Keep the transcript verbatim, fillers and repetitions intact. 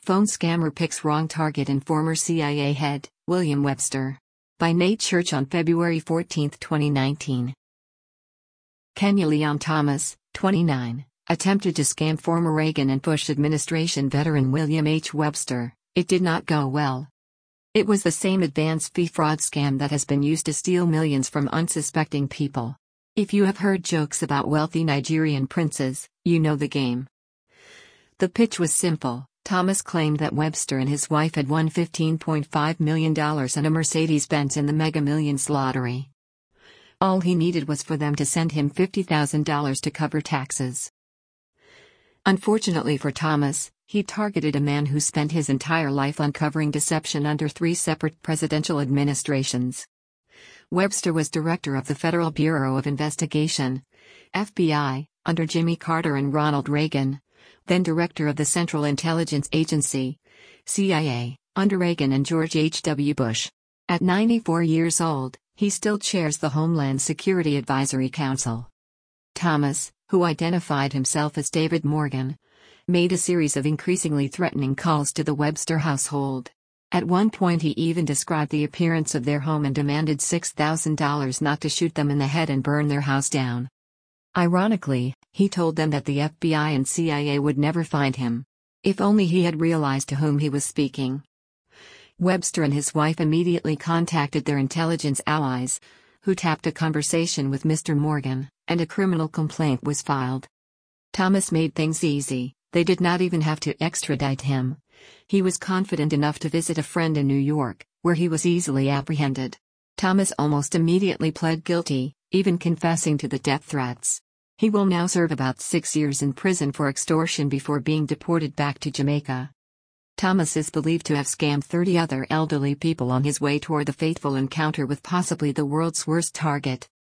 Phone scammer picks wrong target and former C I A head, William Webster. By Nate Church on February fourteenth, twenty nineteen. Kenya Leon Thomas, twenty-nine, attempted to scam former Reagan and Bush administration veteran William H. Webster. It did not go well. It was the same advance fee fraud scam that has been used to steal millions from unsuspecting people. If you have heard jokes about wealthy Nigerian princes, you know the game. The pitch was simple. Thomas claimed that Webster and his wife had won fifteen point five million dollars and a Mercedes-Benz in the Mega Millions lottery. All he needed was for them to send him fifty thousand dollars to cover taxes. Unfortunately for Thomas, he targeted a man who spent his entire life uncovering deception under three separate presidential administrations. Webster was director of the Federal Bureau of Investigation, F B I, under Jimmy Carter and Ronald Reagan, then director of the Central Intelligence Agency, C I A, under Reagan and George H W Bush. At ninety-four years old, he still chairs the Homeland Security Advisory Council. Thomas, who identified himself as David Morgan, made a series of increasingly threatening calls to the Webster household. At one point he even described the appearance of their home and demanded six thousand dollars not to shoot them in the head and burn their house down. Ironically, he told them that the F B I and C I A would never find him. If only he had realized to whom he was speaking. Webster and his wife immediately contacted their intelligence allies, who tapped a conversation with Mister Morgan, and a criminal complaint was filed. Thomas made things easy. They did not even have to extradite him. He was confident enough to visit a friend in New York, where he was easily apprehended. Thomas almost immediately pled guilty, even confessing to the death threats. He will now serve about six years in prison for extortion before being deported back to Jamaica. Thomas is believed to have scammed thirty other elderly people on his way toward the fateful encounter with possibly the world's worst target.